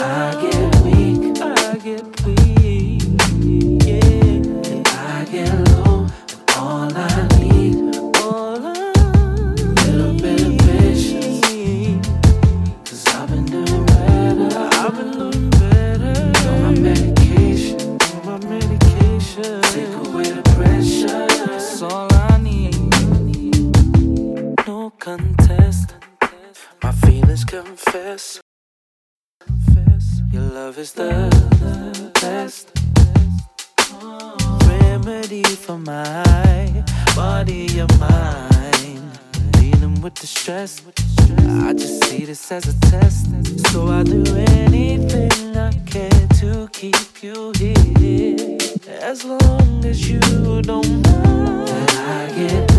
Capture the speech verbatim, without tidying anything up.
I get weak, I get weak, yeah. And I get low, and all I need, all I need, a little bit of patience. Cause I've been doing better, I've been doing better. On my medication, on my medication. Take away the pressure, that's all I need. No contest, my feelings confess. Your love is the, the best remedy for my body, your mind. Dealing with the stress, I just see this as a test. So I do anything I can to keep you here, as long as you don't mind. And I get